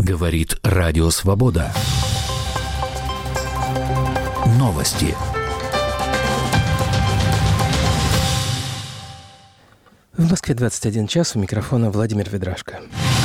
Говорит Радио Свобода. Новости. В Москве 21 час, у микрофона Владимир Ведрашко.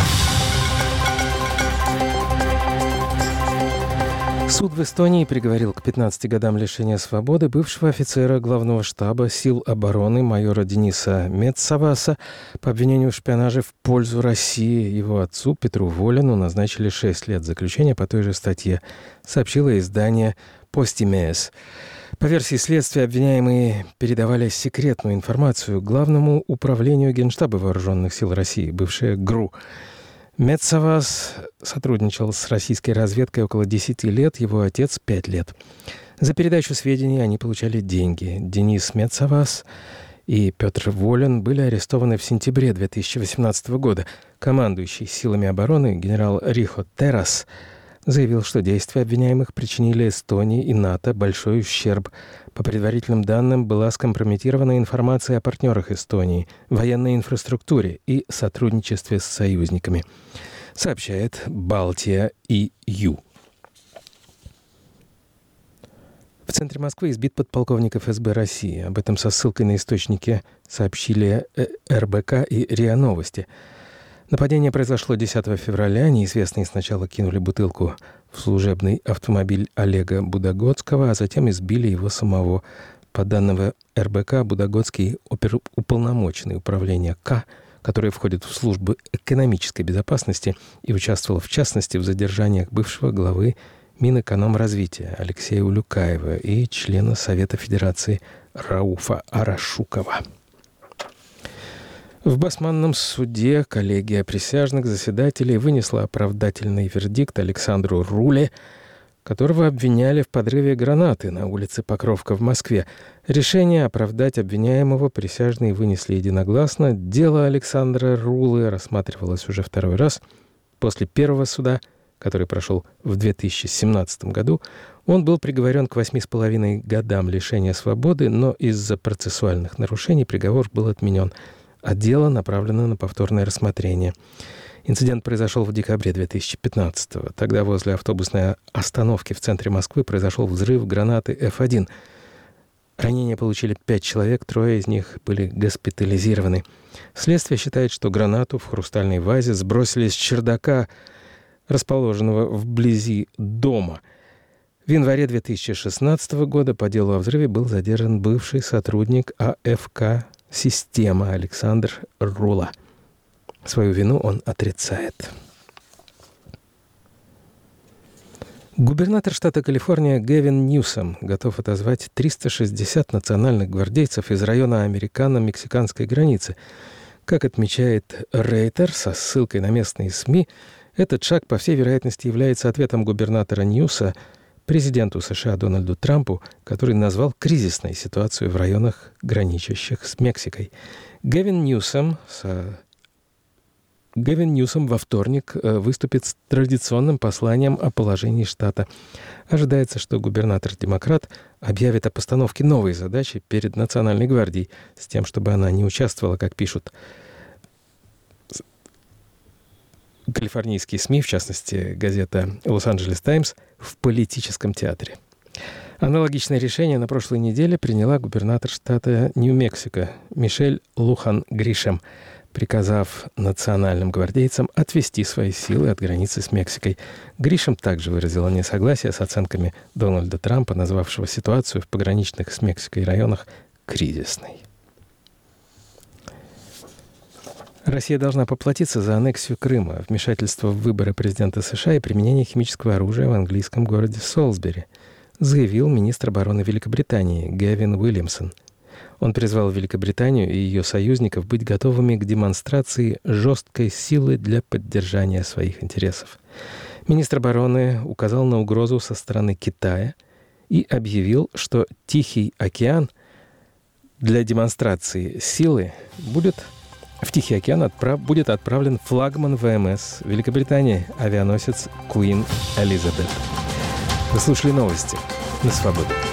Суд в Эстонии приговорил к 15 годам лишения свободы бывшего офицера главного штаба сил обороны майора Дениса Мецаваса по обвинению в шпионаже в пользу России. Его отцу Петру Волину назначили 6 лет заключения по той же статье, сообщило издание «Постимес». По версии следствия, обвиняемые передавали секретную информацию Главному управлению Генштаба Вооруженных сил России, бывшее ГРУ. Мецавас сотрудничал с российской разведкой около 10 лет, его отец — 5 лет. За передачу сведений они получали деньги. Денис Мецавас и Петр Волин были арестованы в сентябре 2018 года. Командующий силами обороны генерал Рихо Террас заявил, что действия обвиняемых причинили Эстонии и НАТО большой ущерб. По предварительным данным, была скомпрометирована информация о партнерах Эстонии, военной инфраструктуре и сотрудничестве с союзниками, сообщает Балтия.ю. В центре Москвы избит подполковник ФСБ России. Об этом со ссылкой на источники сообщили РБК и РИА Новости. Нападение произошло 10 февраля. Неизвестные сначала кинули бутылку в служебный автомобиль Олега Будагодского, а затем избили его самого. По данным РБК, Будагодский оперуполномоченный управления К, который входит в службу экономической безопасности и участвовал, в частности, в задержаниях бывшего главы Минэкономразвития Алексея Улюкаева и члена Совета Федерации Рауфа Арашукова. В Басманном суде коллегия присяжных заседателей вынесла оправдательный вердикт Александру Руле, которого обвиняли в подрыве гранаты на улице Покровка в Москве. Решение оправдать обвиняемого присяжные вынесли единогласно. Дело Александра Рулы рассматривалось уже второй раз. После первого суда, который прошел в 2017 году, он был приговорен к 8,5 годам лишения свободы, но из-за процессуальных нарушений приговор был отменен, а дело направлено на повторное рассмотрение. Инцидент произошел в декабре 2015-го. Тогда возле автобусной остановки в центре Москвы произошел взрыв гранаты F1. Ранения получили 5 человек, 3 из них были госпитализированы. Следствие считает, что гранату в хрустальной вазе сбросили с чердака, расположенного вблизи дома. В январе 2016 года по делу о взрыве был задержан бывший сотрудник АФК «Система» Александр Рула. Свою вину он отрицает. Губернатор штата Калифорния Гэвин Ньюсом готов отозвать 360 национальных гвардейцев из района американо-мексиканской границы. Как отмечает Рейтер со ссылкой на местные СМИ, этот шаг, по всей вероятности, является ответом губернатора Ньюса президенту США Дональду Трампу, который назвал кризисной ситуацию в районах, граничащих с Мексикой. Гэвин Ньюсом во вторник выступит с традиционным посланием о положении штата. Ожидается, что губернатор-демократ объявит о постановке новой задачи перед Национальной гвардией с тем, чтобы она не участвовала, как пишут калифорнийские СМИ, в частности, газета «Лос-Анджелес Таймс», в политическом театре. Аналогичное решение на прошлой неделе приняла губернатор штата Нью-Мексико Мишель Лухан Гришэм, приказав национальным гвардейцам отвести свои силы от границы с Мексикой. Гришэм также выразила несогласие с оценками Дональда Трампа, назвавшего ситуацию в пограничных с Мексикой районах кризисной. Россия должна поплатиться за аннексию Крыма, вмешательство в выборы президента США и применение химического оружия в английском городе Солсбери, заявил министр обороны Великобритании Гэвин Уильямсон. Он призвал Великобританию и ее союзников быть готовыми к демонстрации жесткой силы для поддержания своих интересов. Министр обороны указал на угрозу со стороны Китая и объявил, что Тихий океан для демонстрации силы в Тихий океан будет отправлен флагман ВМС Великобритании, авианосец Queen Elizabeth. Вы слушали новости на Свободе.